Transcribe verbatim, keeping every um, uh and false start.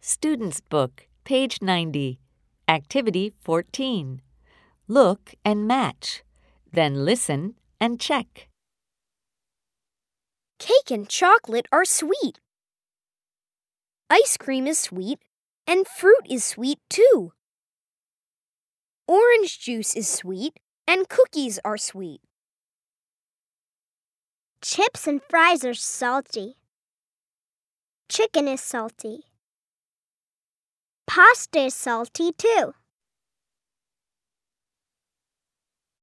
Student's Book, page ninety. Activity fourteen. Look and match. Then listen and check. Cake and chocolate are sweet. Ice cream is sweet, and fruit is sweet too. Orange juice is sweet, and cookies are sweet. Chips and fries are salty. Chicken is salty. Pasta is salty too.